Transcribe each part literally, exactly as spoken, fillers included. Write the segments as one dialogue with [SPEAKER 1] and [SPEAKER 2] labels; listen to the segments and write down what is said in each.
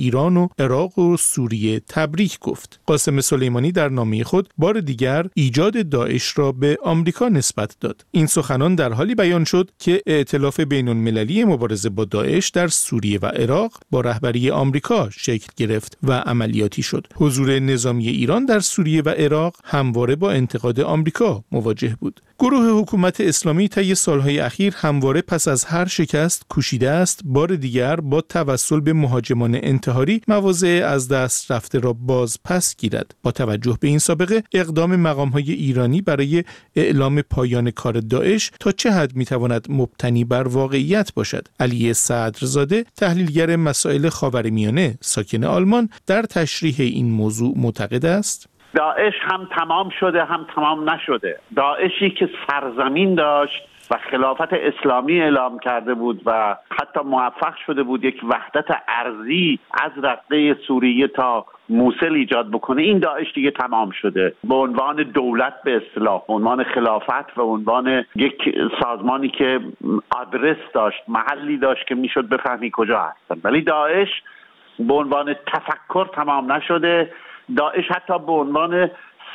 [SPEAKER 1] ایران و عراق و سوریه تبریک گفت. قاسم سلیمانی در نامه خود بار دیگر ایجاد داعش را به آمریکا نسبت داد. این سخنان در حالی بیان شد که ائتلاف بین‌المللی مبارزه با داعش در سوریه و عراق با رهبری آمریکا شکل گرفت و عملیاتی شد. حضور نظامی ایران در سوریه و عراق همواره با انتقاد آمریکا مواجه بود. گروه حکومت اسلامی طی سالهای اخیر همواره پس از هر شکست کوشیده است بار دیگر با توسل به مهاجمان انتحاری مواضع از دست رفته را باز پس گیرد. با توجه به این سابقه، اقدام مقام‌های ایرانی برای اعلام پایان کار داعش تا چه حد می‌تواند مبتنی بر واقعیت باشد؟ علی صدرزاده، تحلیلگر مسائل خاورمیانه ساکن آلمان، در تشریح این موضوع معتقد است:
[SPEAKER 2] داعش هم تمام شده هم تمام نشده. داعشی که سرزمین داشت و خلافت اسلامی اعلام کرده بود و حتی موفق شده بود یک وحدت ارضی از رده سوریه تا موصل ایجاد بکنه، این داعش دیگه تمام شده. به عنوان دولت به اصطلاح، به عنوان خلافت و عنوان یک سازمانی که آدرس داشت، محلی داشت که میشد بفهمی کجا هستن. ولی داعش به عنوان تفکر تمام نشده. داعش حتی به عنوان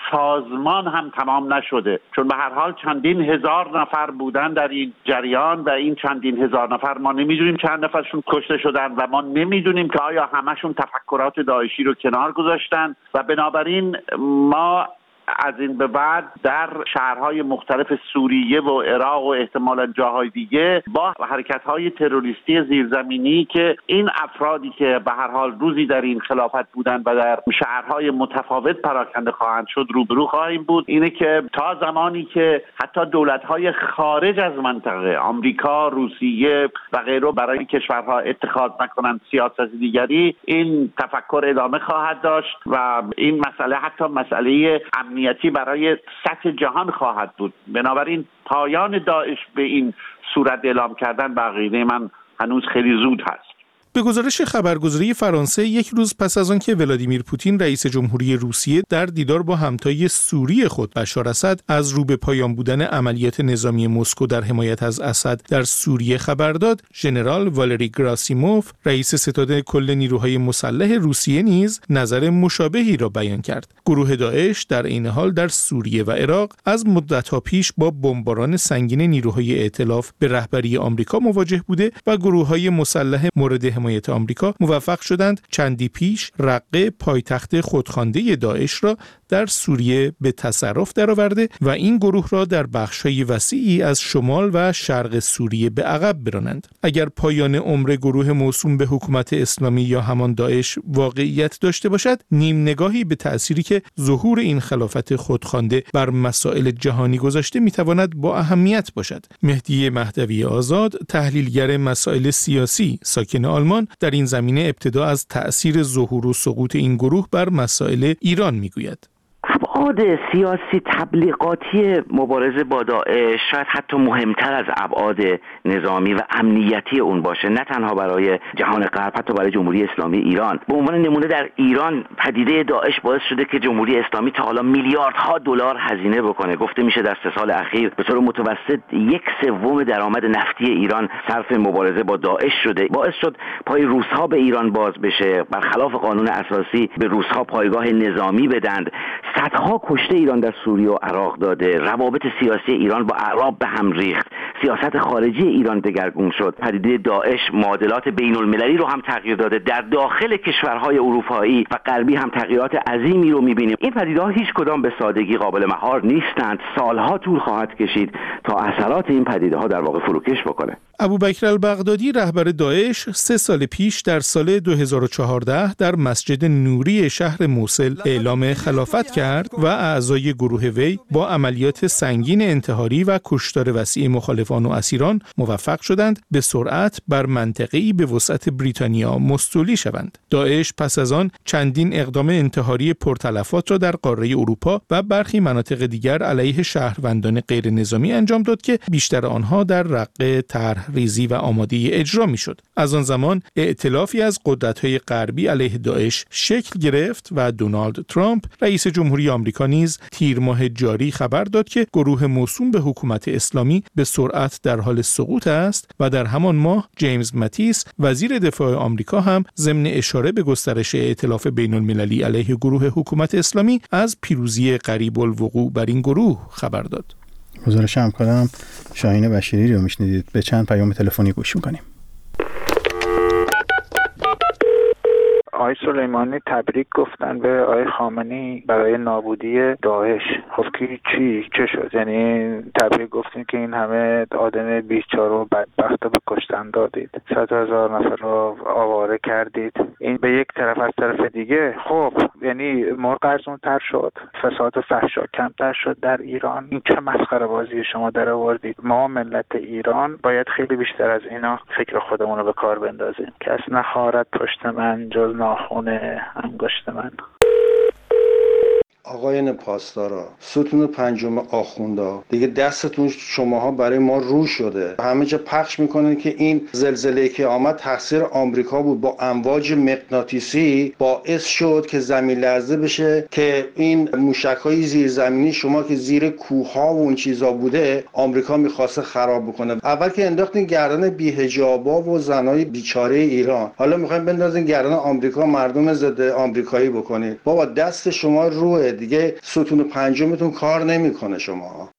[SPEAKER 2] سازمان هم تمام نشده، چون به هر حال چندین هزار نفر بودن در این جریان و این چندین هزار نفر ما نمیدونیم چند نفرشون کشته شدن و ما نمیدونیم که آیا همشون تفکرات داعشی رو کنار گذاشتن و بنابراین ما از این به بعد در شهرهای مختلف سوریه و عراق و احتمالاً جاهای دیگه با حرکت‌های تروریستی زیرزمینی که این افرادی که به هر حال روزی در این خلافت بودن و در شهرهای متفاوت پراکنده خواهند شد روبرو خواهیم بود. اینه که تا زمانی که حتی دولت‌های خارج از منطقه، آمریکا، روسیه و غیره، برای کشورها اتخاذ نکنند سیاست دیگری، این تفکر ادامه خواهد داشت و این مسئله حتی مسئله امنیتی برای سطح جهان خواهد بود. بنابراین پایان داعش به این صورت اعلام کردن به عقیده من هنوز خیلی زود هست.
[SPEAKER 1] به گزارش خبرگزاری فرانسه، یک روز پس از آن که ولادیمیر پوتین رئیس جمهوری روسیه در دیدار با همتای سوری خود بشار اسد از رو به پایان بودن عملیات نظامی مسکو در حمایت از اسد در سوریه خبر داد، ژنرال والری گراسیموف، رئیس ستاد کل نیروهای مسلح روسیه نیز نظر مشابهی را بیان کرد. گروه داعش در این حال در سوریه و عراق از مدت‌ها پیش با بمباران سنگین نیروهای ائتلاف به رهبری آمریکا مواجه بوده و گروه‌های مسلح مورد حمایت آمریکا موفق شدند چندی پیش رقه پایتخت خودخوانده داعش را در سوریه به تصرف درآورده و این گروه را در بخش‌های وسیعی از شمال و شرق سوریه به عقب برانند. اگر پایان عمر گروه موسوم به حکومت اسلامی یا همان داعش واقعیت داشته باشد، نیم نگاهی به تأثیری که ظهور این خلافت خودخوانده بر مسائل جهانی گذاشته میتواند با اهمیت باشد. مهدی مهدوی آزاد، تحلیلگر مسائل سیاسی ساکن آلمان، در این زمینه ابتدا از تأثیر ظهور و سقوط این گروه بر مسائل ایران میگوید.
[SPEAKER 3] ابعاد سیاسی تبلیغاتی مبارزه با داعش شاید حتی مهمتر از ابعاد نظامی و امنیتی اون باشه، نه تنها برای جهان غرب، حتی برای جمهوری اسلامی ایران. به عنوان نمونه در ایران پدیده داعش باعث شده که جمهوری اسلامی تا حالا میلیاردها دلار هزینه بکنه. گفته میشه در سه سال اخیر به طور متوسط یک سوم درآمد نفتی ایران صرف مبارزه با داعش شده. باعث شد پای روس‌ها به ایران باز بشه، برخلاف قانون اساسی به روس‌ها پایگاه نظامی بدند. صدها کشته ایران در سوریه و عراق داده، روابط سیاسی ایران با اعراب به هم ریخت، سیاست خارجی ایران دگرگون شد. پدیده داعش معادلات بین المللی رو هم تغییر داده. در داخل کشورهای اروپایی و غربی هم تغییرات عظیمی رو می‌بینیم. این پدیده‌ها هیچ کدام به سادگی قابل مهار نیستند. سالها طول خواهد کشید تا اثرات این پدیده‌ها در واقع فروکش بکنه.
[SPEAKER 1] ابوبکر البغدادی، رهبر داعش، سه سال پیش در سال دو هزار و چهارده در مسجد نوری شهر موصل اعلام خلافت کرد و اعضای گروه وی با عملیات سنگین انتحاری و کشتار وسیع مخالفان و اسیران موفق شدند به سرعت بر منطقه‌ای به وسعت بریتانیا مستولی شوند. داعش پس از آن چندین اقدام انتحاری پرتلفات را در قاره اروپا و برخی مناطق دیگر علیه شهروندان غیر نظامی انجام داد که بیشتر آنها در رقه طرح ریزی و آماده اجرا میشد. از آن زمان ائتلافی از قدرت‌های غربی علیه داعش شکل گرفت و دونالد ترامپ، رئیس جمهوری آمریکا، آمریکا نیز تیر ماه جاری خبر داد که گروه موسوم به حکومت اسلامی به سرعت در حال سقوط است و در همان ماه جیمز ماتیس وزیر دفاع آمریکا هم ضمن اشاره به گسترش ائتلاف بین‌المللی علیه گروه حکومت اسلامی از پیروزی قریب الوقوع بر این گروه خبر داد.
[SPEAKER 4] گزارش همکارم شاهین بشیری رو میشنیدید. به چند پیام تلفنی گوش میکنیم.
[SPEAKER 5] آقای سلیمانی تبریک گفتن به آقای خامنه‌ای برای نابودی داعش. خب کی چی چه شد؟ یعنی تبریک گفتین که این همه آدم بیچاره و بدبخت رو به کشتن دادید، صد هزار نفر رو آواره کردید. این به یک طرف، از طرف دیگه خب یعنی مرغ ارزان‌تر شد، فساد و فحشا کمتر شد در ایران. این چه مسخره بازی شما در آوردید؟ ما ملت ایران باید خیلی بیشتر از اینا فکر خودمون رو به کار بندازیم. کس نخواهد پشت من جز ناخن انگشت من.
[SPEAKER 6] آقایان پاسدارا، ستون پنجم آخوندا، دیگه دستتون شماها برای ما رو شده. همه جا پخش میکنن که این زلزله که آمد تقصیر آمریکا بود، با امواج مغناطیسی باعث شد که زمین لرزه بشه، که این موشک‌های زیرزمینی شما که زیر کوه‌ها و اون چیزا بوده آمریکا می‌خواسته خراب بکنه. اول که انداختین گردن بی‌حجابا و زنای بیچاره ایران، حالا می‌خواید بندازین گردن آمریکا، مردم ضد آمریکایی بکنید. بابا دست شما روه دیگه، ستون پنجمتون کار نمیکنه شما.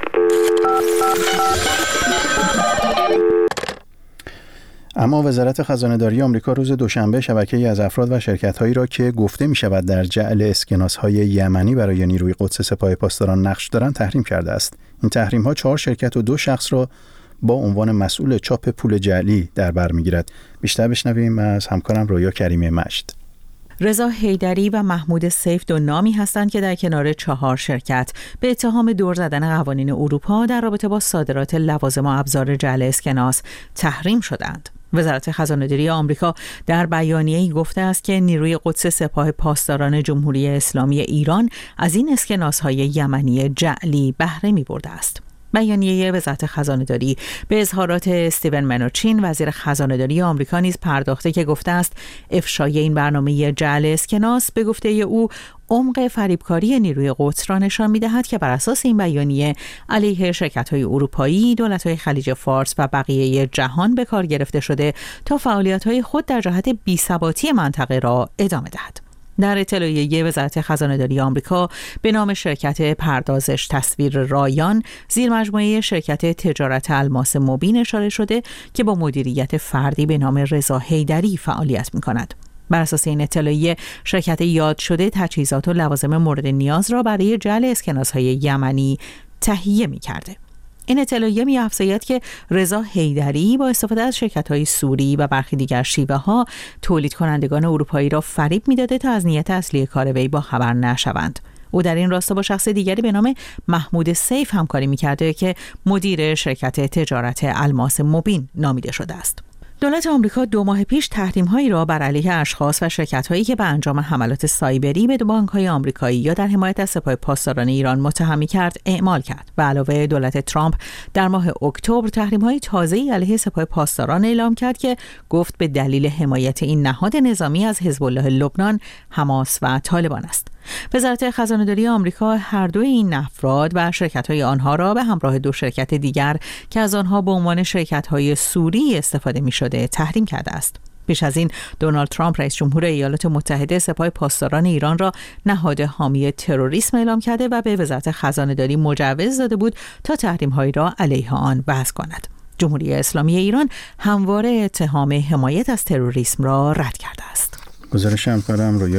[SPEAKER 4] اما وزارت خزانه‌داری آمریکا روز دوشنبه شبکه‌ای از افراد و شرکت‌هایی را که گفته می‌شود در جعل اسکناس‌های یمنی برای نیروی قدس سپاه پاسداران نقش دارند تحریم کرده است. این تحریم‌ها چهار شرکت و دو شخص را با عنوان مسئول چاپ پول جعلی در بر می‌گیرد. بیشتر بشنویم از همکارم رویا کریمی مجد.
[SPEAKER 7] رضا حیدری و محمود سیف دو نامی هستند که در کنار چهار شرکت به اتهام دور زدن قوانین اروپا در رابطه با صادرات لوازم و ابزار جعل اسکناس تحریم شدند. وزارت خزانه‌داری آمریکا در بیانیه‌ای گفته است که نیروی قدس سپاه پاسداران جمهوری اسلامی ایران از این اسکناس‌های یمنی جعلی بهره می‌برده است. بیانیه وزارت خزانه‌داری به اظهارات استیون منوچین وزیر خزانه‌داری آمریکا نیز پرداخته که گفته است افشای این برنامه جعل اسکناس به گفته او عمق فریبکاری نیروی قدس را نشان می‌دهد که بر اساس این بیانیه علیه شرکت‌های اروپایی، دولت‌های خلیج فارس و بقیه جهان به کار گرفته شده تا فعالیت‌های خود در جهت بی‌ثباتی منطقه را ادامه دهد. در اطلاعیه وزارت خزانه‌داری آمریکا به نام شرکت پردازش تصویر رایان زیر مجموعه شرکت تجارت الماس مبین اشاره شده که با مدیریت فردی به نام رضا حیدری فعالیت می‌کند. بر اساس این اطلاعیه شرکت یاد شده تجهیزات و لوازم مورد نیاز را برای جعل اسکناس‌های یمنی تهیه می‌کرده. این اطلاعیه می‌افزاید که رضا حیدری با استفاده از شرکت‌های سوری و برخی دیگر شیوه‌ها تولید کنندگان اروپایی را فریب می‌داده تا از نیت اصلی کار وی با خبر نشوند. او در این راستا با شخص دیگری به نام محمود سیف همکاری می‌کرده که مدیر شرکت تجارت الماس مبین نامیده شده است. دولت آمریکا دو ماه پیش تحریم‌هایی را بر علیه اشخاص و شرکت‌هایی که به انجام حملات سایبری به بانک‌های آمریکایی یا در حمایت از سپاه پاسداران ایران متهم کرد اعمال کرد. و علاوه دولت ترامپ در ماه اکتبر تحریم‌های تازه‌ای علیه سپاه پاسداران اعلام کرد که گفت به دلیل حمایت این نهاد نظامی از حزب الله لبنان، حماس و طالبان است. وزارت خزانه‌داری آمریکا هر دو این افراد و شرکت‌های آنها را به همراه دو شرکت دیگر که از آنها به عنوان شرکت‌های سوری استفاده می‌شده تحریم کرده است. پیش از این دونالد ترامپ رئیس جمهور ایالات متحده سپاه پاسداران ایران را نهاد حامی تروریسم اعلام کرده و به وزارت خزانه‌داری مجوز داده بود تا تحریم‌هایی را علیه آن وضع کند. جمهوری اسلامی ایران همواره اتهام حمایت از تروریسم را رد کرده است.
[SPEAKER 4] گزارش همکارم رویا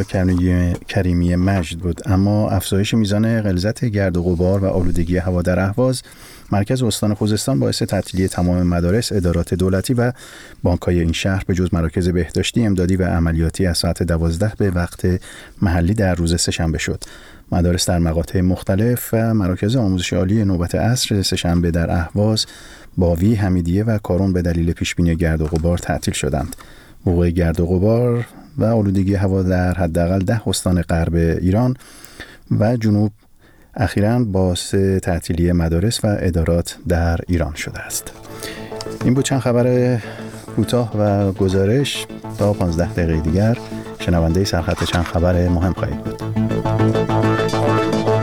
[SPEAKER 4] کریمی مجد بود. اما افزایش میزان غلظت گرد و غبار و آلودگی هوا در اهواز مرکز استان خوزستان باعث تعطیلی تمام مدارس، ادارات دولتی و بانک‌های این شهر به جز مراکز بهداشتی، امدادی و عملیاتی از ساعت دوازده به وقت محلی در روز سه‌شنبه شد. مدارس در مقاطع مختلف و مراکز آموزش عالی نوبت عصر سه‌شنبه در اهواز، باوی، حمیدیه و کارون به دلیل پیشبینی گرد و غبار تعطیل شدند. وقوع گرد و غبار و آلودگی هوا در حداقل ده استان غرب ایران و جنوب اخیراً باعث تعطیلی مدارس و ادارات در ایران شده است. این بود چند خبر کوتاه و گزارش. تا پانزده دقیقه دیگر شنونده سرخط چند خبر مهم خواهید بود.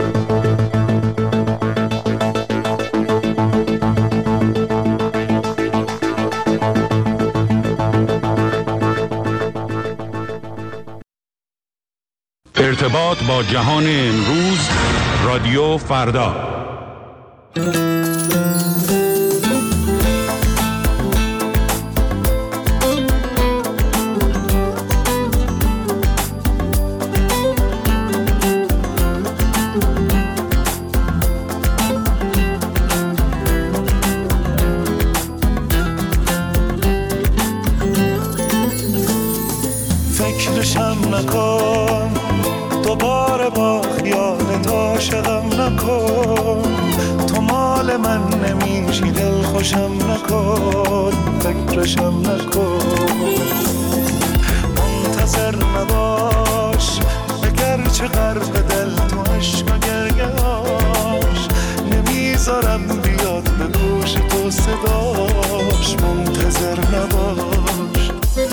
[SPEAKER 8] ارتباط با جهان امروز، رادیو فردا.
[SPEAKER 9] فکرشم نکن دوباره با خیالت عاشقم نکن، تو مال من نمیشی دل خوشم نکن، فکرشم نکن، منتظر نباش اگرچه غرق دل تو عشق و گریه‌اش، نمیذارم بیاد به گوش تو صداش، منتظر نباش.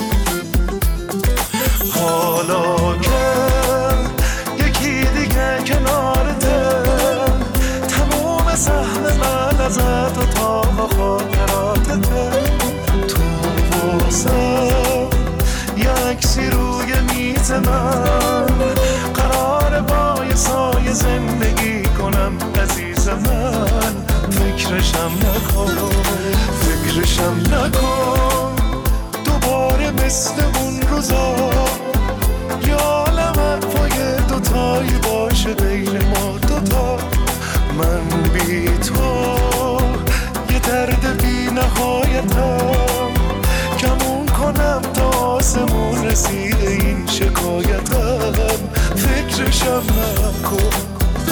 [SPEAKER 9] حالا که یکی دیگه کنارته، تموم سهم من ازت و تا خاطراتته، تو واسم یکسی روی میز من، قرار با یه سایه زندگی کنم عزیز من، فکرشم نکن، فکرشم نکن، دوباره مثل اون روزا، یا عالم پای دوتایی باشه بین ما دوتا، من بی تو یه درد بی نهایتم، کمون کنم تا آسمون رسیده این شکایتم، فکرشم نکن.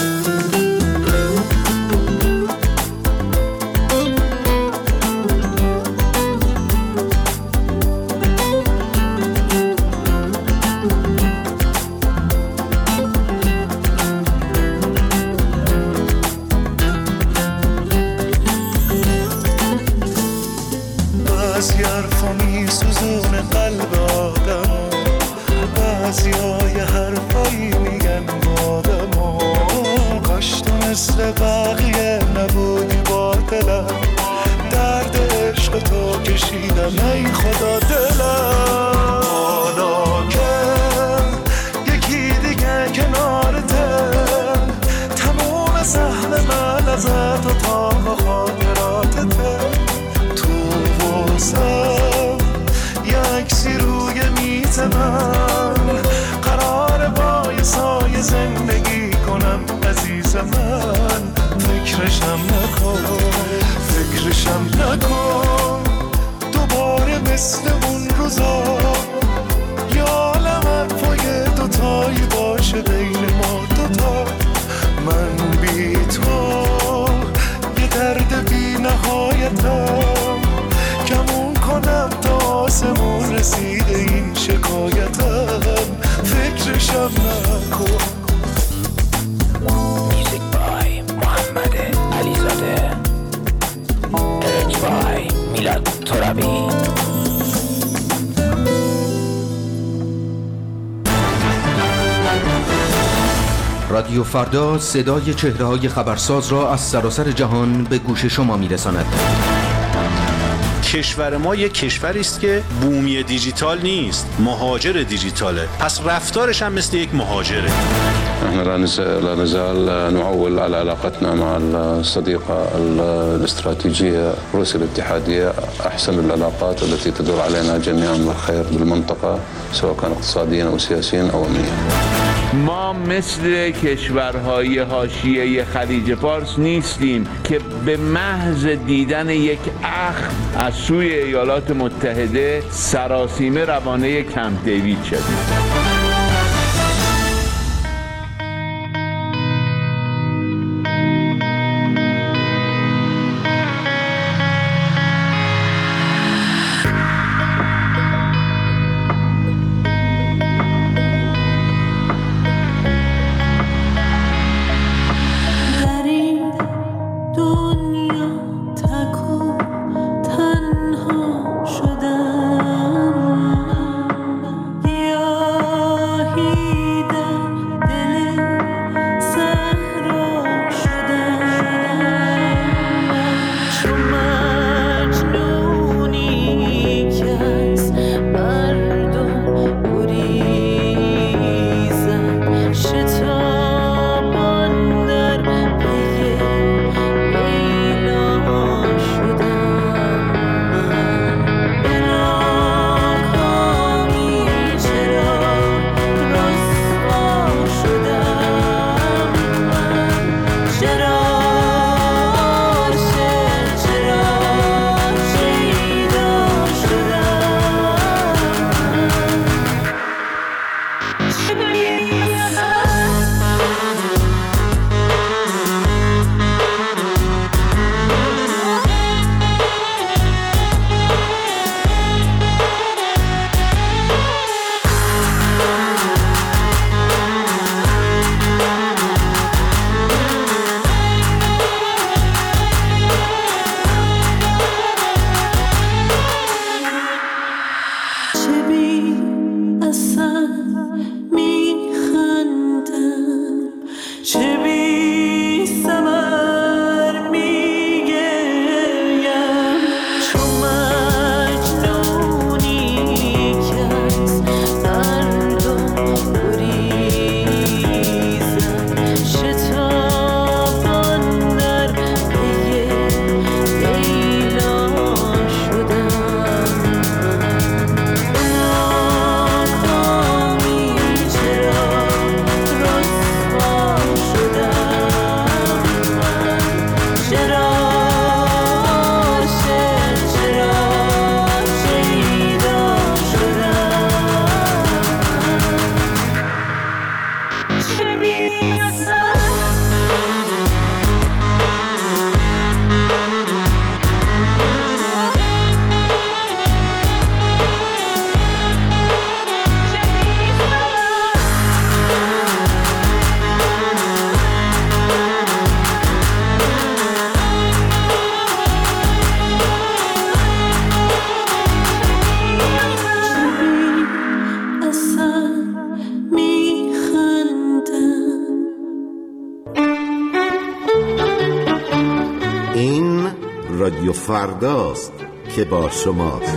[SPEAKER 9] بعضی حرفا میسوزونه قلب آدم، بعضی های حرفایی میگن بادم، کاش تو مثل بقیه نبودی با دلم، درد عشق تو کشیدم ای خدا دلم، حالا که یکی دیگه کنارته، تموم سهم من ازت و تا خاطراتته، واسم یکسی روی میز من، قرار با یه سایه زندگی کنم عزیز من، فکرشم نکن، فکرشم نکن، دوباره مثل اون روزا، یا عالم پای دوتایی باشه بین ما دوتا، من بی تو یه درد بی نهایتم، کمون کنم تا آسمون رسیده این شکایتم، فکرشم نکن.
[SPEAKER 10] موزیک بای محمد علیزاده، ارج بای میلاد ترابی.
[SPEAKER 11] رادیو فردا صدای چهره‌های خبرساز را از سراسر جهان به گوش شما میرساند.
[SPEAKER 12] کشور ما یک کشوری است که بومی دیجیتال نیست، مهاجر دیجیتاله، پس رفتارش هم مثل یک مهاجره.
[SPEAKER 13] احنا لا نزال نعول على علاقتنا مع الصديقة الاستراتيجية روسيا الاتحادية، أحسن العلاقات التي تدور علينا جميعا بالخير بالمنطقة، سواء كان اقتصاديا أو سياسيا أو أمنيا.
[SPEAKER 14] ما مثل کشورهای حاشیه خلیج فارس نیستیم که به محض دیدن یک اخ از سوی ایالات متحده سراسیمه روانه کمپ دیوید شدیم.
[SPEAKER 15] تنها شدم، یا رادیو فرداست که با شماست.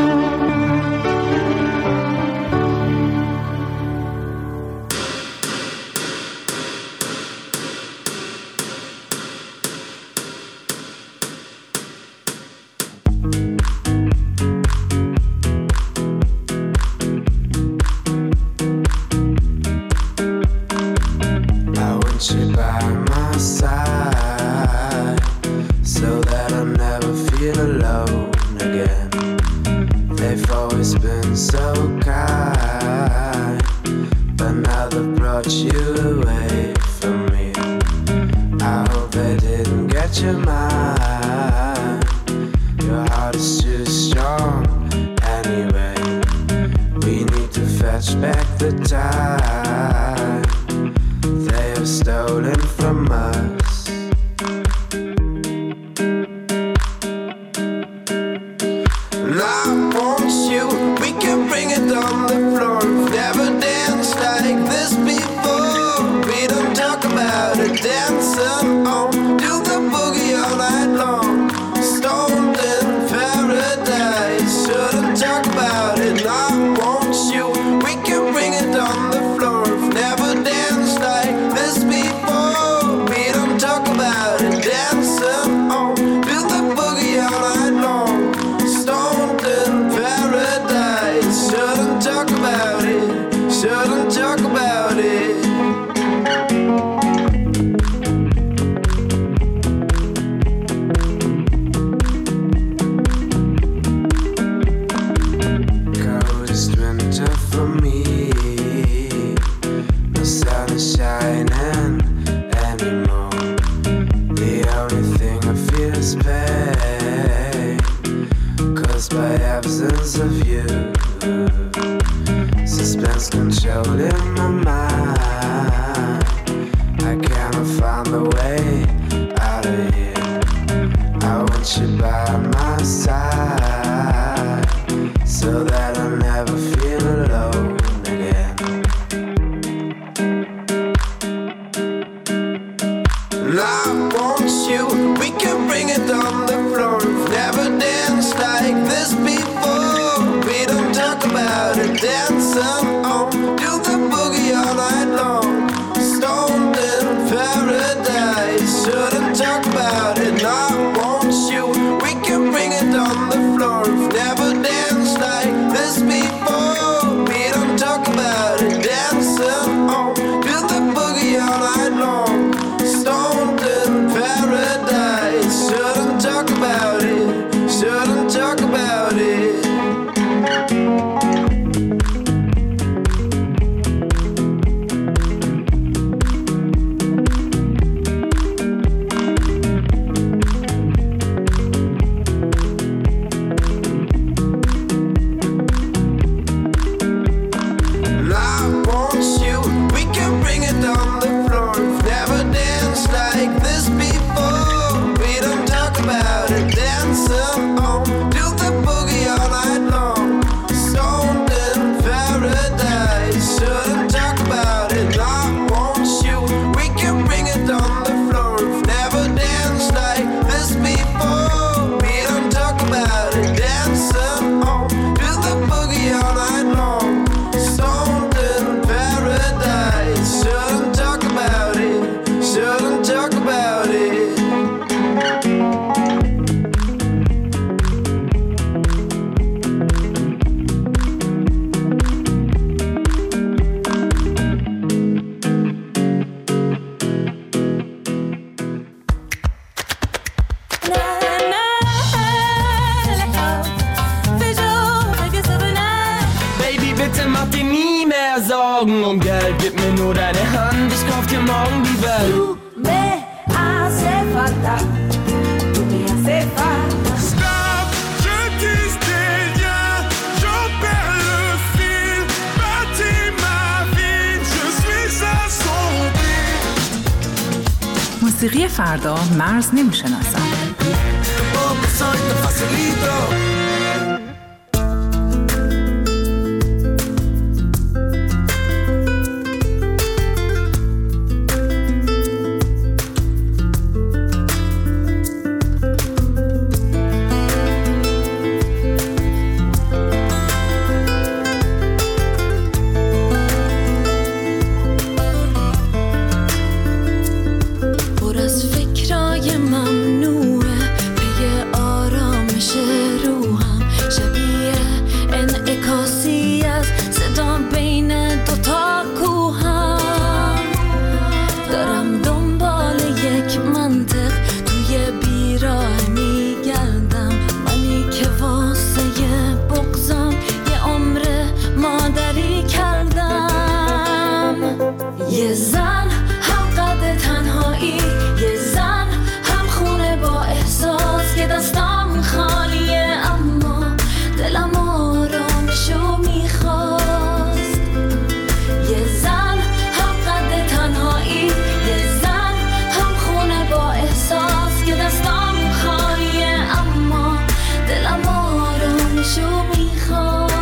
[SPEAKER 16] موسیقی فردا مرز نمیشناسد.
[SPEAKER 17] یه زن هم قد تنهایی، یه زن هم خونه با احساس که دستم خالیه اما دلم آرامشو میخواست. یه زن هم قد تنهایی، یه زن هم خونه با احساس که دستم خالیه اما دلم آرامشو میخواست.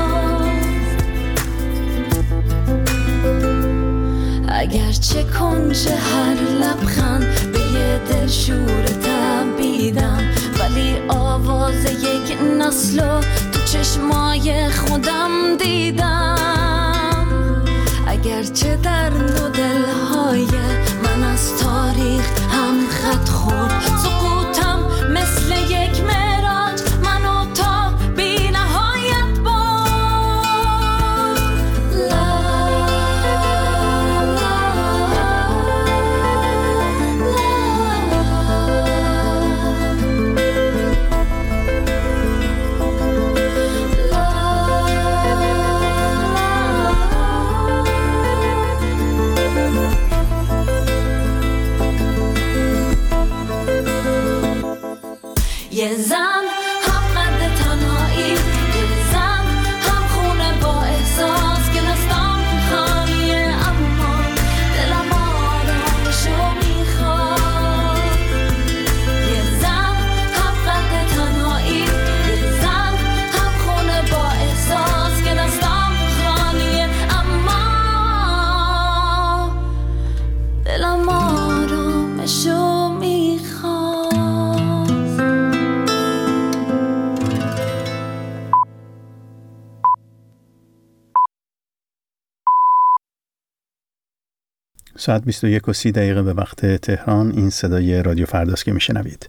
[SPEAKER 17] اگرچه کنج هر لبخند به یه دلشور تبیدم، ولی آواز یک نسلو تو چشمای خودم دیدم. اگرچه در دو دلهای من از تاریخ هم خط خورد، سقوطم مثل یک معراج منو تا بی نهایت برد. لا یه زن هم قد تنهایی، یه زن هم خونه با احساس که دستم خالیه اما دلم آرامشو میخواد. یه زن هم قد تنهایی، یه زن هم خونه با احساس که دستم خالیه اما دلم آرامشو میخواد.
[SPEAKER 4] ساعت بیست و یک و سی دقیقه به وقت تهران. این صدای رادیو فرداست که میشنوید.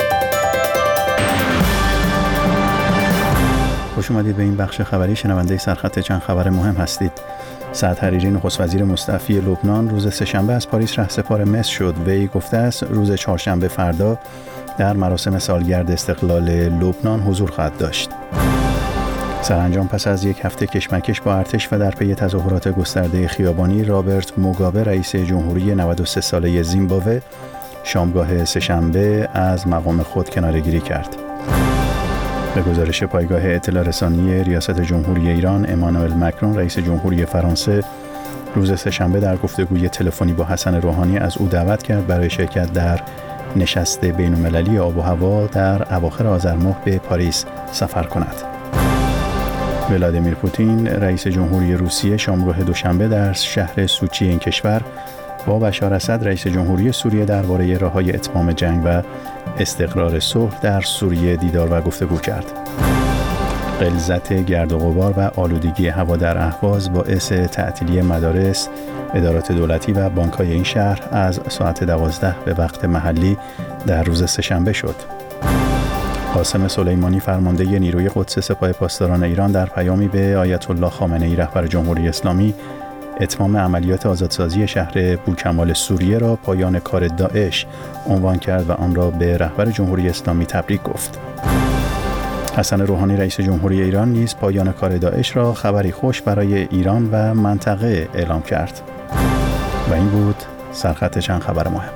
[SPEAKER 4] خوش اومدید به این بخش خبری. شنونده سرخط چند خبر مهم هستید. سعد حریری نخست وزیر مستعفی لبنان روز سه‌شنبه از پاریس رهسپار مصر شد. وی گفته است روز چهارشنبه فردا در مراسم سالگرد استقلال لبنان حضور خواهد داشت. سرانجام پس از یک هفته کشمکش با ارتش و در پی تظاهرات گسترده خیابانی، رابرت موگابه رئیس جمهوری نود و سه ساله زیمبابوه شامگاه سه‌شنبه از مقام خود کناره‌گیری کرد. به گزارش پایگاه اطلاع رسانی ریاست جمهوری ایران، امانوئل مکرون رئیس جمهوری فرانسه روز سه‌شنبه در گفتگوی تلفنی با حسن روحانی از او دعوت کرد برای شرکت در نشست بین‌المللی آب و هوا در اواخر آذر ماه به پاریس سفر کند. ولادیمیر پوتین رئیس جمهوری روسیه شامگاه دوشنبه در شهر سوچی این کشور با بشار اسد رئیس جمهوری سوریه درباره راه‌های اتمام جنگ و استقرار صلح در سوریه دیدار و گفتگو کرد. غلظت گرد و غبار و آلودگی هوا در اهواز باعث تعطیلی مدارس، ادارات دولتی و بانک‌های این شهر از ساعت دوازده به وقت محلی در روز سه‌شنبه شد. قاسم سلیمانی فرمانده نیروی قدس سپاه پاسداران ایران در پیامی به آیت الله خامنه‌ای رهبر جمهوری اسلامی اتمام عملیات آزادسازی شهر بوکمال سوریه را پایان کار داعش عنوان کرد و آن را به رهبر جمهوری اسلامی تبریک گفت. حسن روحانی رئیس جمهوری ایران نیز پایان کار داعش را خبری خوش برای ایران و منطقه اعلام کرد. و این بود سرخط چند خبر مهم.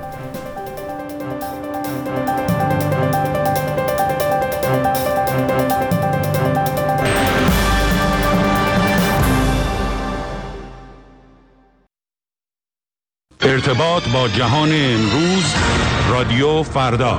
[SPEAKER 8] ارتباط با جهان امروز، رادیو فردا.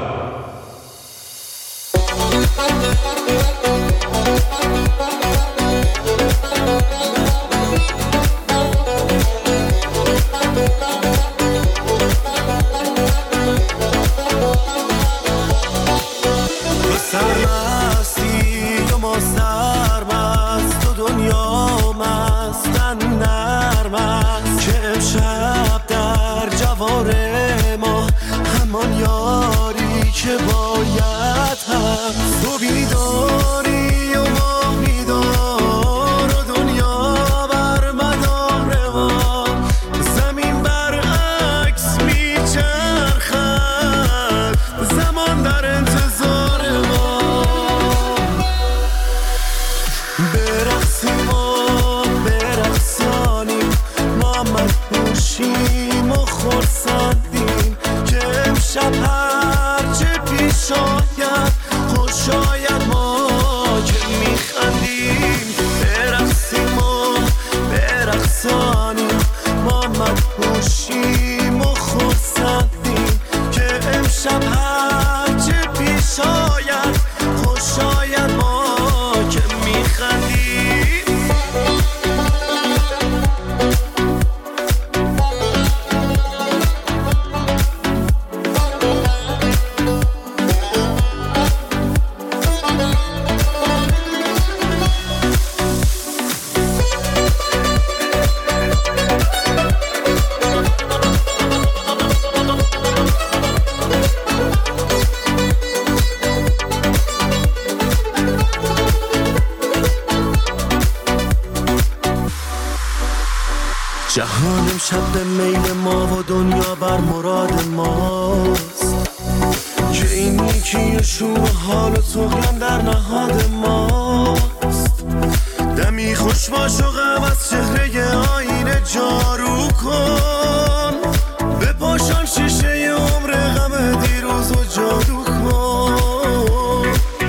[SPEAKER 9] محمد باشیم و خرسندیم که امشب هرچه پیش آید خوش آید ما که میخندیم برقصیم و برقصانیم ما مدهوشیم و خرسندیم که امشب هرچه پیش آید خوش آید ما که میخندیم. جهان امشب به میل ما و دنیا بر مراد ماست که این نیکیشون و حال و طغیان در نهاد ماست. دمی خوش باش و غم از چهره آینه جارو کن بپاشان شیشه عمر غم دیروز و جادو کن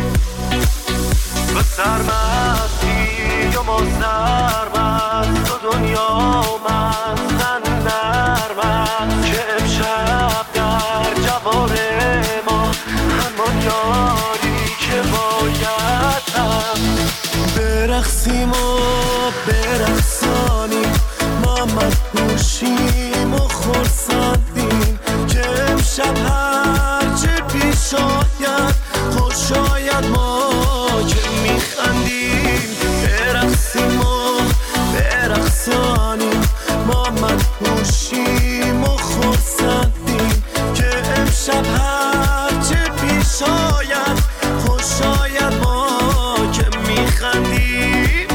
[SPEAKER 9] و سرمستی و ما سرمست و دنیا مستن نرمست که امشب در جوار ما همان یاری که باید هم برقصیم و برقصانیم ما مدهوشیم و خرسندیم که امشب هرچه پیش آید خوش آید ما که میخندیم برقصیم و برقصانیم ما مدهوشیم و خرسندیم که امشب هرچه پیش آید خوش آید ما که میخندیم.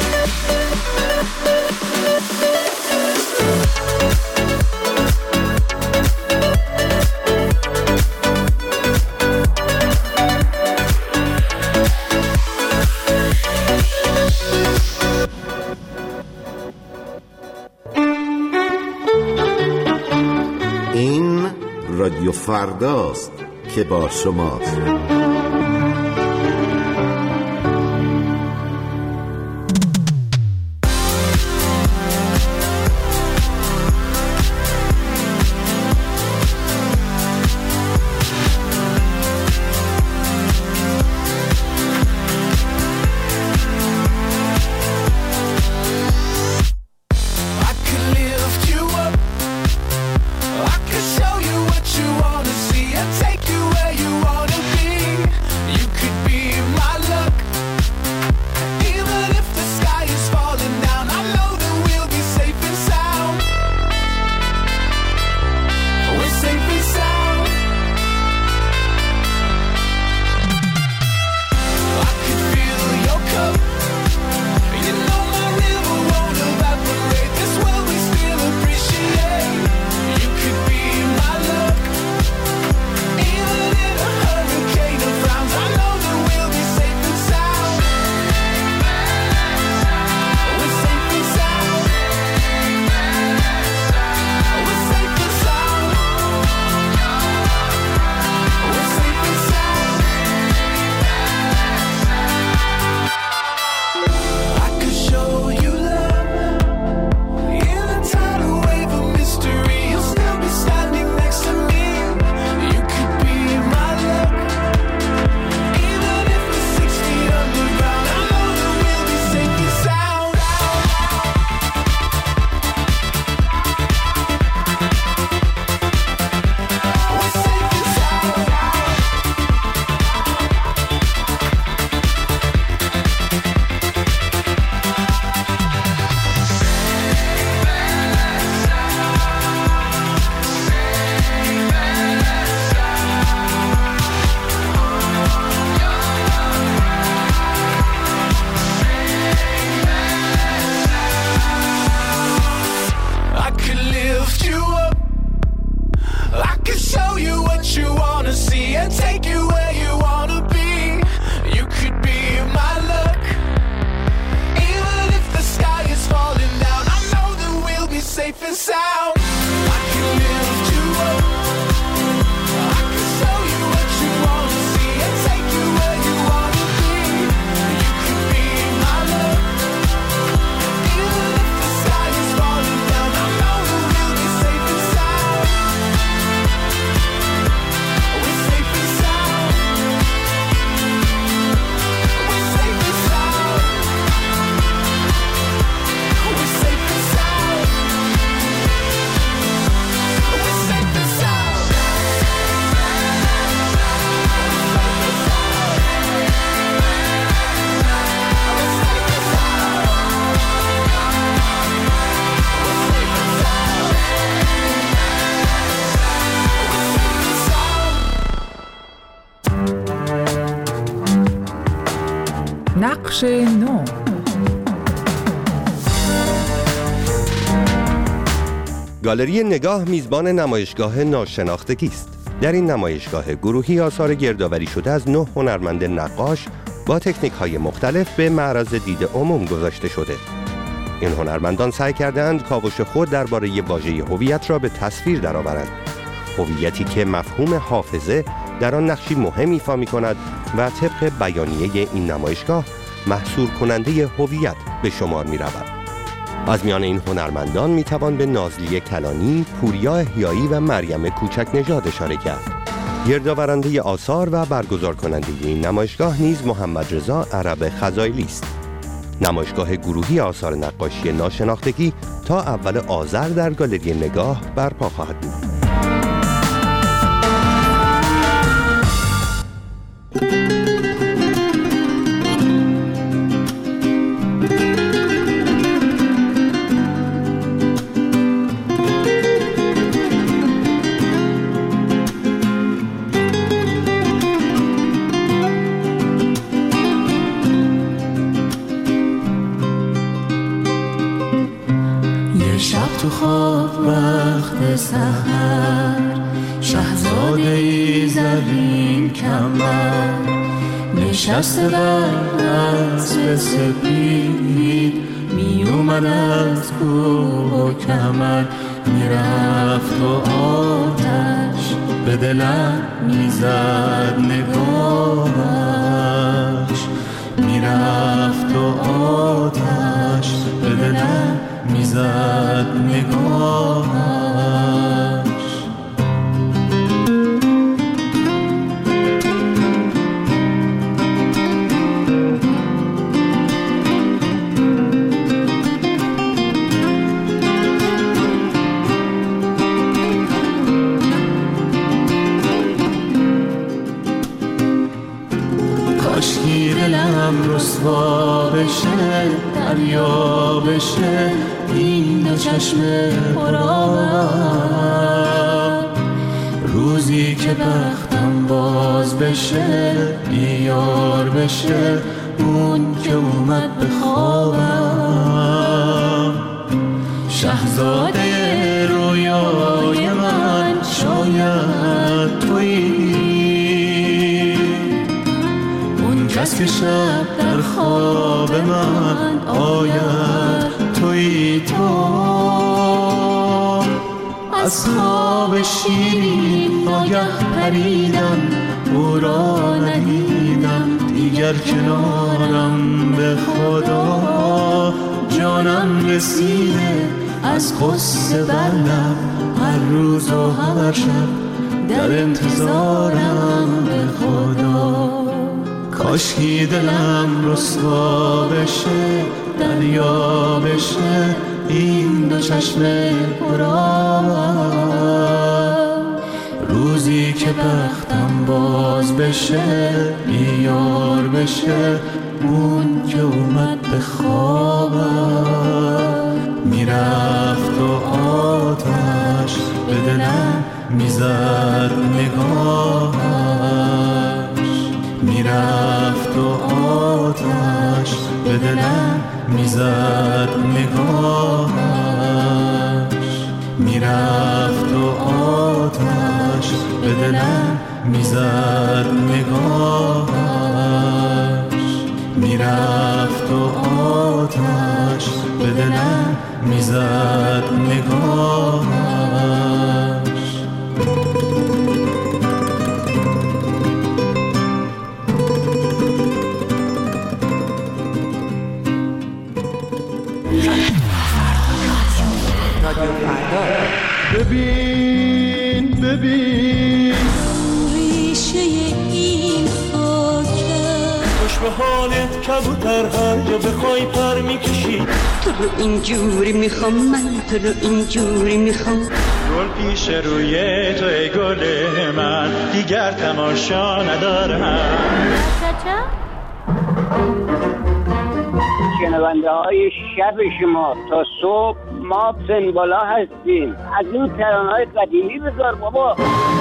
[SPEAKER 15] این رادیو فرداست که با شماست.
[SPEAKER 9] Show you what you wanna see and take you where you wanna be. and sound. I can lift you up. I can show you what you want to see and take you where you want to be. You can be my love. Even if the sky is falling down, I know that we'll be safe and sound. We're safe and sound. We're safe and sound. We're safe and sound. We're safe and sound.
[SPEAKER 16] نقش نو.
[SPEAKER 18] گالری نگاه میزبان نمایشگاه ناشناختگی است. در این نمایشگاه گروهی آثار گردآوری شده از نه هنرمند نقاش با تکنیک‌های مختلف به معرض دید عموم گذاشته شده. این هنرمندان سعی کردند کاوش خود درباره واژه هویت را به تصویر درآورند. هویتی که مفهوم حافظه در آن نقشی مهم ایفا می‌کند و طبق بیانیه این نمایشگاه محصور کننده هویت به شمار می‌رود. از میان این هنرمندان میتوان به نازلی کلانی، پوریا احیایی و مریم کوچک نژاد اشاره کرد. گردآورنده آثار و برگزار کننده این نمایشگاه نیز محمد رضا عرب خزایلی است. نمایشگاه گروهی آثار نقاشی ناشناختگی تا اول آذر در گالری نگاه برپا خواهد بود.
[SPEAKER 9] تو خواب وقت سحر شهزاده ای زرین کمر نشسته در اسب سپید می اومد از کوه و کمر میرفت و آتش به دلم میزد نگاهش میرفت و آتش به دلم میزد نگاهش. کاشکی دلم رسوا بشه دریا بشه این دو چشم پرآب روزی که بختم باز بشه بیار بشه اون که اومد به خوابم شهزاده رویای من شاید تویی اون کس که شب در خواب من آید توی تو از خواب شیرین ناگه پریدم او را ندیدم دیگر کنارم به خدا جانم رسیده از قصه بر لب هر روز و هر شب در انتظارم به خدا کاشکی دلم رسوا بشه دریا بشه این دو چشم پرآب روزی که بختم باز بشه بیار بشه اون که اومد به خوابم میرفت و آتش به دلم میزد نگاهش میرفت و آتش به دلم میزد نگاهش میرفت و آتش به دلم میزد نگاهش میرفت و آتش به دلم میزد نگاهش. ببین ببین
[SPEAKER 17] ریشه این خاکه
[SPEAKER 9] خوش به حالت کبوتر هر جا بخوای پر میکشی.
[SPEAKER 19] تو رو اینجوری میخوام من، تو رو اینجوری میخوام.
[SPEAKER 9] گل پیش روی تو ای گل من، دیگر تماشا ندارم.
[SPEAKER 20] شنونده های شب شما تا صبح ما پنبالا هستیم. از این ترانه های قدیمی بذار بابا.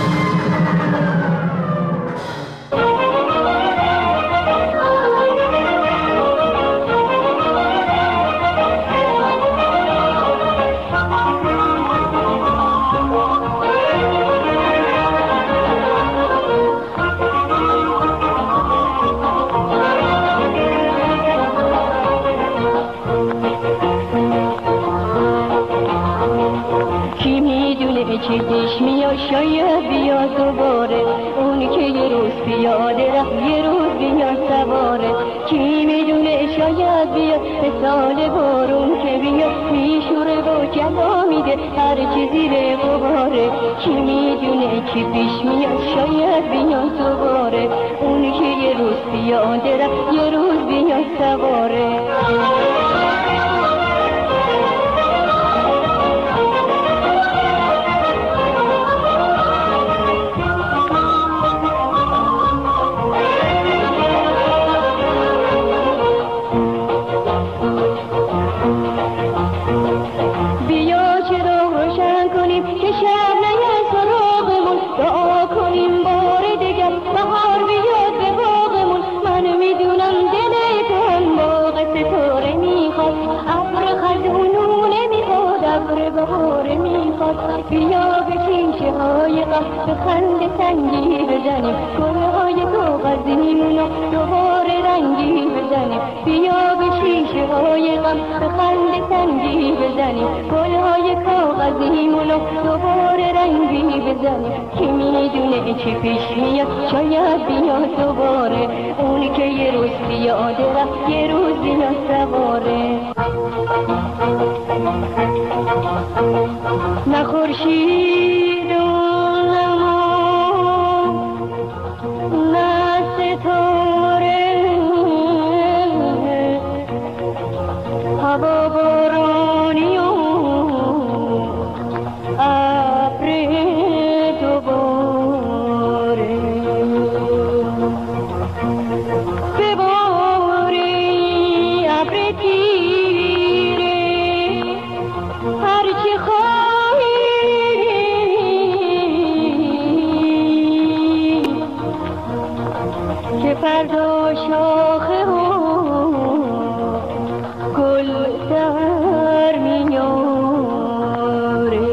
[SPEAKER 19] چی پیش میاد شاید بیا دوباره، اونی که یه روز پیاده رفت یه روز بیا سواره. کی میدونه شاید بیا به سال بارون که بیا میشوره و جلا میده هر چی زیر غباره. کی میدونه چی پیش میاد شاید بیا دوباره، اونی که یه روز پیاده رفت یه روز بیا سواره. بیا به شیشه های غم به خنده سنگی بزنیم، گلهای کاغذیمونو دوباره رنگی بزنیم. بیا به شیشه های غم به خنده سنگی بزنیم، گلهای کاغذیمونو دوباره رنگی بزنیم. کی میدونه چی پیش میاد شاید بیا دوباره، اونی که یه روز پیاده رفت یه روز بیا سواره. نه خورشید و زمان نه ستاره، هوا بارانی و ابر دوباره. بباری ابر تیره هرچی خواهی، که فردا شاخه و گل در میاره.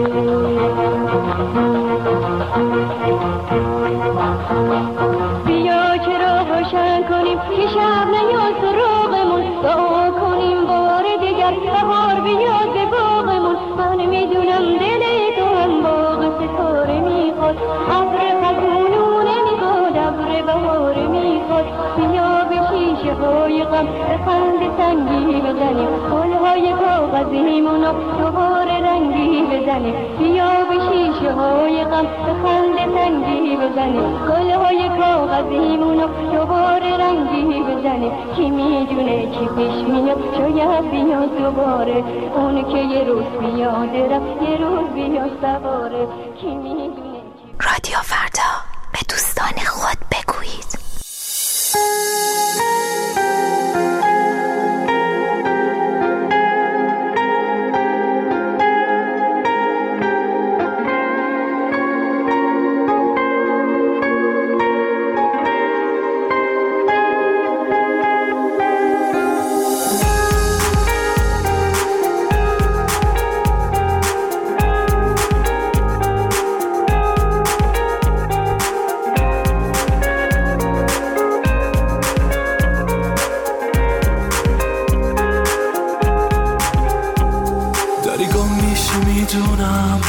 [SPEAKER 19] بیا چرا روشن کنیم که شب نیاد سراغمون، دعا کنیم بار دیگر بهار بیاد به باغمون. من میدونم دل تو هم باغ ستاره میخواد، ابر خزونو نمیخواد، ابر بهاره میخواد. بیا به شیشه های غم به خنده سنگی بزنیم، گلهای کاغذیمونو دوباره رنگی بزنیم. بیا به شیشه های غم به خنده سنگی بزنیم، گلهای کاغذیمونو دوباره رنگی بزنیم. کی میدونه چی پیش میاد شاید بیا دوباره، اون که یه روز بیاده رفت یه روز بیا سواره. کی میدونه.
[SPEAKER 21] رادیو فردا، به دوستان خود بگویید.
[SPEAKER 9] میدونم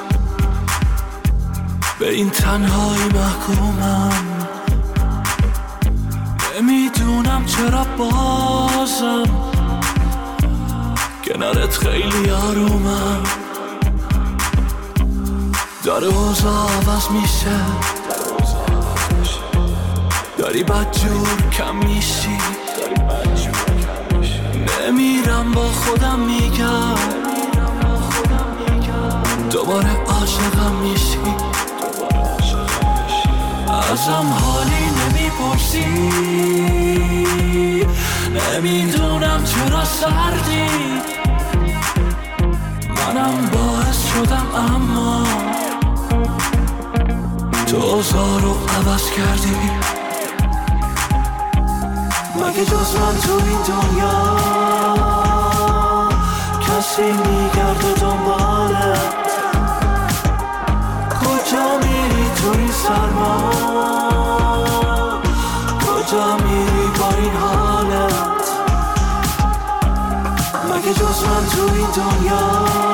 [SPEAKER 9] به این تنهایی محکومم، نمیدونم چرا بازم کنارت خیلی آرومم. داره اوضاع عوض میشه، داری بدجور کم میشی، نمیرم با خودم میگم دوباره عاشقم میشی. ازم حالی نمیپرسی، نمیدونم چرا سردی، منم باعث شدم اما تو اوضاع رو عوض کردی. مگه جز من تو این دنیا کسی میگرده دنبالت؟ کجا میری تو این سرما، کجا میری با این حالت؟ مگه جز من تو این دنیا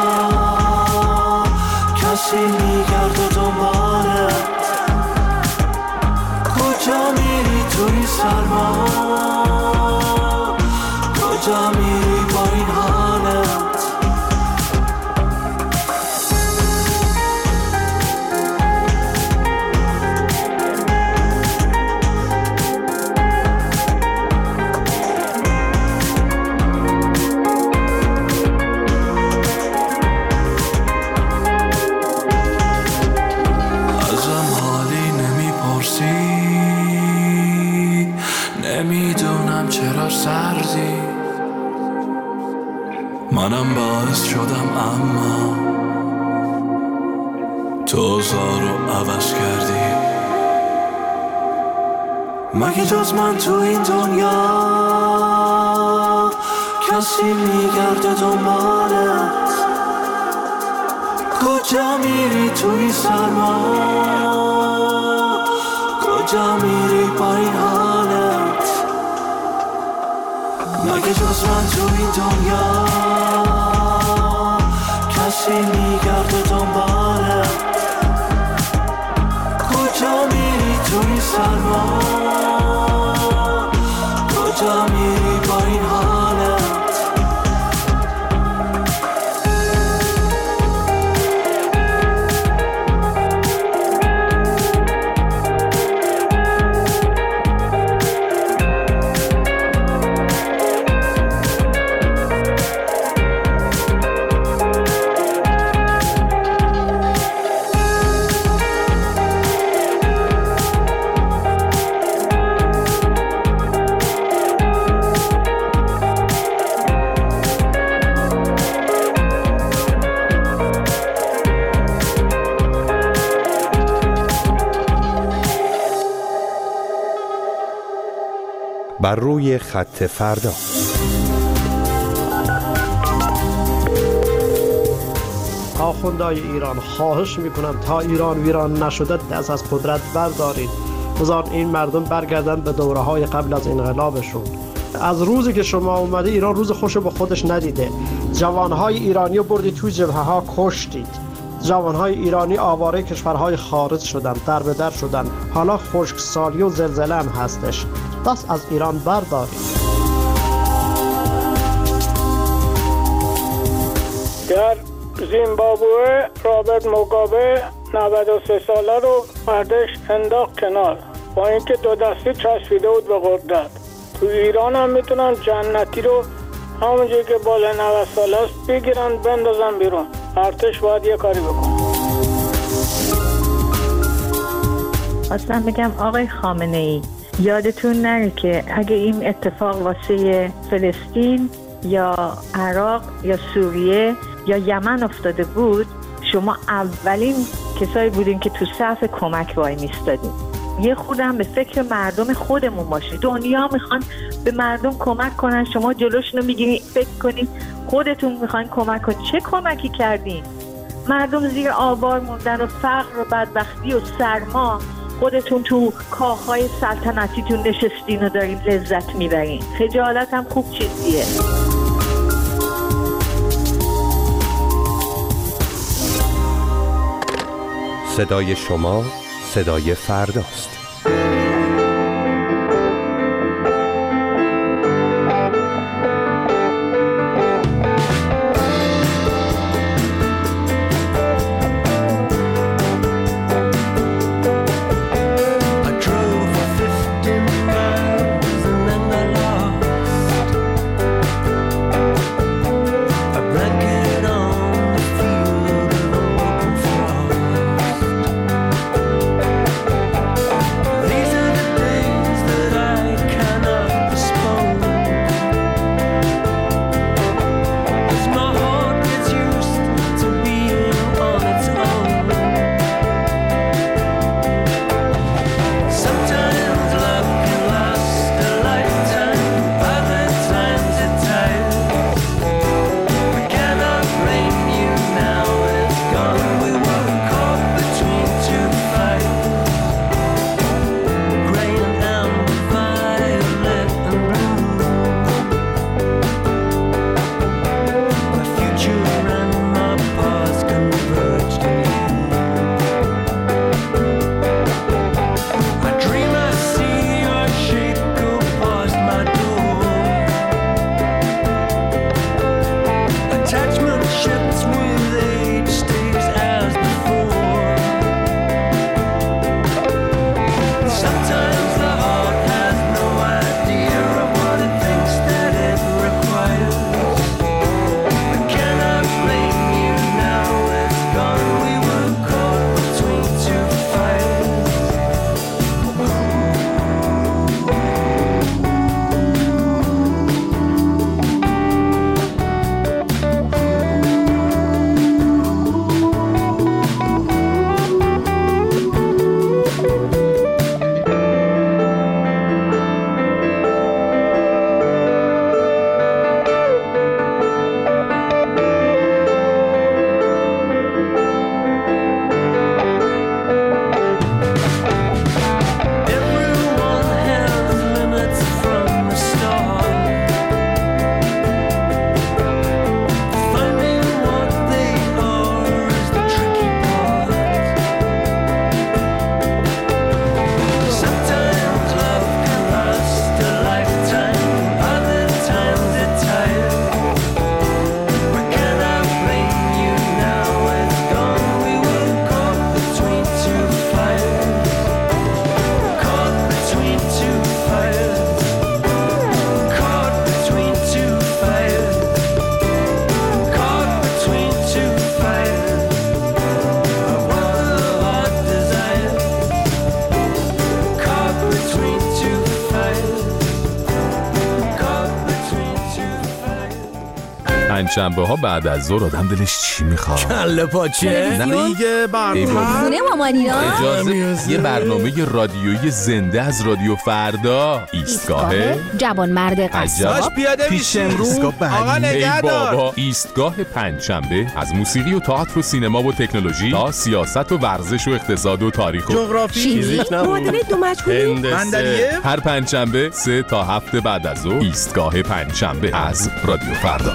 [SPEAKER 9] کسی میگرده دنبالت؟ کجا میری تو این سرما، کجا میری با این حالت؟ سردی، منم باعث شدم اما تو اوضاع رو عوض کردی. مگه جز من تو این دنیا کسی میگرده دنبالت؟ کجا میری تو این سرما، کجا میری با این حالت؟ مگه جز من تو این دنیا کسی میگرده دنبالت؟ کجا میری تو این سرما، کجا میری با این حالت؟
[SPEAKER 18] بر روی خط فردا.
[SPEAKER 2] آخوندهای ایران خواهش میکنم تا ایران ویران نشده دست از قدرت بردارید، بذار این مردم برگردن به دوره های قبل از انقلابشون. از روزی که شما اومده ایران روز خوشو به خودش ندیده. جوانهای ایرانی رو بردید توی جبهه ها کشتید، جوانهای ایرانی آواره کشورهای خارج شدن، در به در شدن، حالا خشکسالی و زلزله هم هستش. دست از ایران بردارید.
[SPEAKER 22] در زیمبابوه رابرت موگابه نود و سه ساله رو مردش انداخت کنار با اینکه دو دستی چسبیده بود به قدرت. تو ایران هم میتونن جنتی رو همونجوری که بالا نود ساله است بگیرن بندازن بیرون. ارتش باید یه کاری بکن.
[SPEAKER 23] خواستم بگم آقای خامنه ای یادتون نره که اگه این اتفاق واسه فلسطین یا عراق یا سوریه یا یمن افتاده بود، شما اولین کسایی بودین که تو صف کمک وای میستادین. یه خودم به فکر مردم خودمون باشید. دنیا میخوان به مردم کمک کنن، شما جلوشونو میگیرین فکر کنین خودتون میخواین کمک کنین. چه کمکی کردین؟ مردم زیر آوار موندن و فقر و بدبختی و سرما، خودتون تو کاخهای سلطنتیتون نشستین و دارین لذت میبرین. خجالت هم خوب چیزیه.
[SPEAKER 18] صدای شما صدای فرداست.
[SPEAKER 1] پنجشنبه ها بعد از ظهر آدم دلش چی میخواد؟
[SPEAKER 3] کله پاچه
[SPEAKER 2] دیگه برنامه
[SPEAKER 21] خونه مامانینا
[SPEAKER 1] اجازه یه برنامه رادیویی زنده از رادیو فردا. ایستگاه
[SPEAKER 21] جوان مرد قصاب
[SPEAKER 3] پیاده
[SPEAKER 1] پیش
[SPEAKER 3] امروز آقا نگهدار.
[SPEAKER 1] بابا ایستگاه پنجشنبه از موسیقی و تئاتر و سینما و تکنولوژی تا سیاست و ورزش و اقتصاد و تاریخ و
[SPEAKER 2] جغرافی فیزیک
[SPEAKER 21] معادله دو مجهولی
[SPEAKER 3] بندریه
[SPEAKER 1] هر پنجشنبه سه تا هفته بعد از ظهر ایستگاه پنجشنبه از رادیو فردا.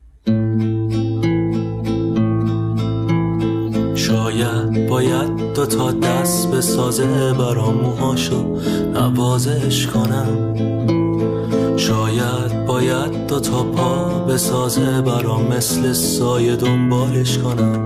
[SPEAKER 5] شاید باید دو تا دست به سازه برام موهاشو نوازش کنم، شاید باید دو تا پا به سازه برام مثل سایه دنبالش کنم،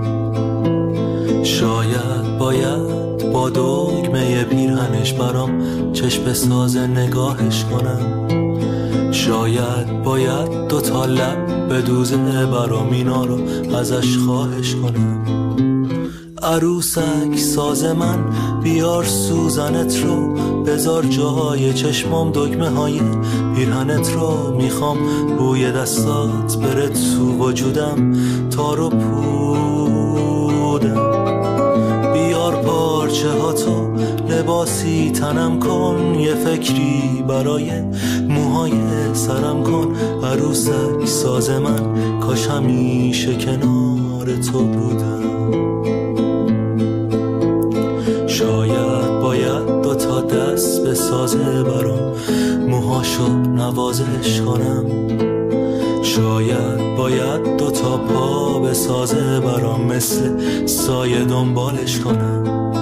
[SPEAKER 5] شاید باید با دگمه پیرهنش برام چشم سازه نگاهش کنم، شاید باید دو تا لب به دوزه برام اینا رو ازش خواهش کنم. عروسک ساز من بیار سوزنت رو، بذار جاهای چشمام دگمه های پیرهنت رو، میخوام بوی دستات بره تو وجودم تا رو پودم، بیار پارچه ها تو لباسی تنم کن، یه فکری برای موهای سرم کن. عروسک ساز من کاش همیشه کنار تو بودم. شاید باید دو تا دست به سازه برام موهاشو نوازش کنم، شاید باید دو تا پا به سازه برام مثل سایه دنبالش کنم،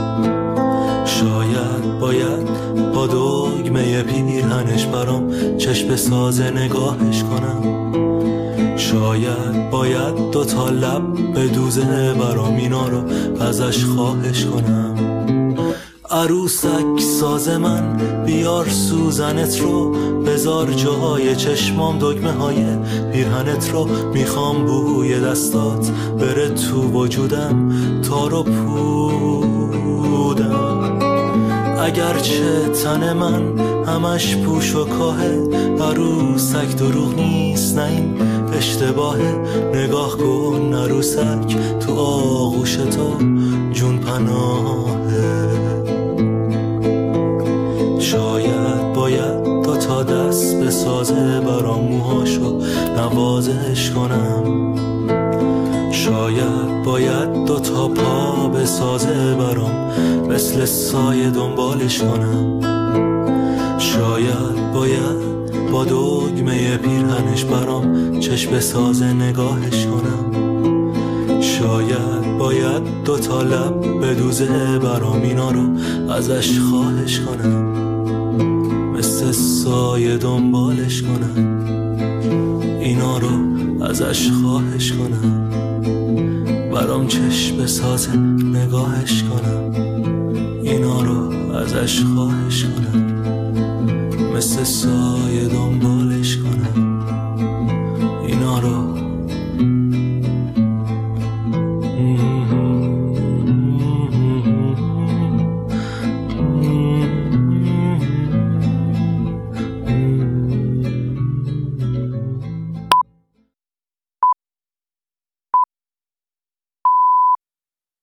[SPEAKER 5] شاید باید با دگمه پیرهنش برام چشم ساز نگاهش کنم. شاید باید دوتا لب به دوزه برام اینا رو ازش خواهش کنم. عروسک ساز من بیار سوزنت رو، بذار جاهای چشمام دگمه های پیرهنت رو. میخوام بوی دستات بره تو وجودم تا رو پودم. اگرچه تن من همش پوش و کاهه، عروسک دروغ نیست نه این اشتباهه. نگاه کن عروسک تو آغوش تو جون پناهه. شاید باید دو تا دست بسازه برام موهاشو نوازش کنم. شاید باید دو تا پا بسازه برام مثل سایه دنبالش کنم. شاید باید با دگمه پیرهنش برام چشم ساز نگاهش کنم. شاید باید دو تا لب بدوزه برام اینا رو ازش خواهش کنم. مثل سایه دنبالش کنم، اینا رو ازش خواهش کنم. برام چشم ساز نگاهش کنم، اینا رو ازش خواهش کنم. مثل سایه دنبال